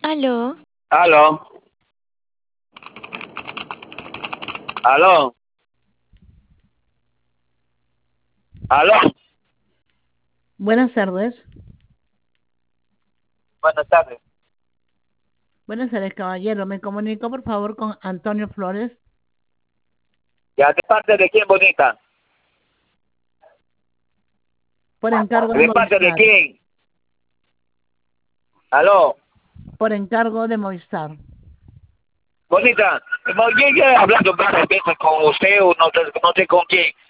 Aló, Aló, aló, aló. Buenas tardes. Buenas tardes. Buenas tardes, caballero. Me comunico, por favor, con Antonio Flores, ¿Ya de parte de quién, bonita? por encargo de ¿De parte de Movistar. quién? Aló, Por encargo de Movistar. bonita. No, yo ya he hablado varias veces con usted o no sé con quién.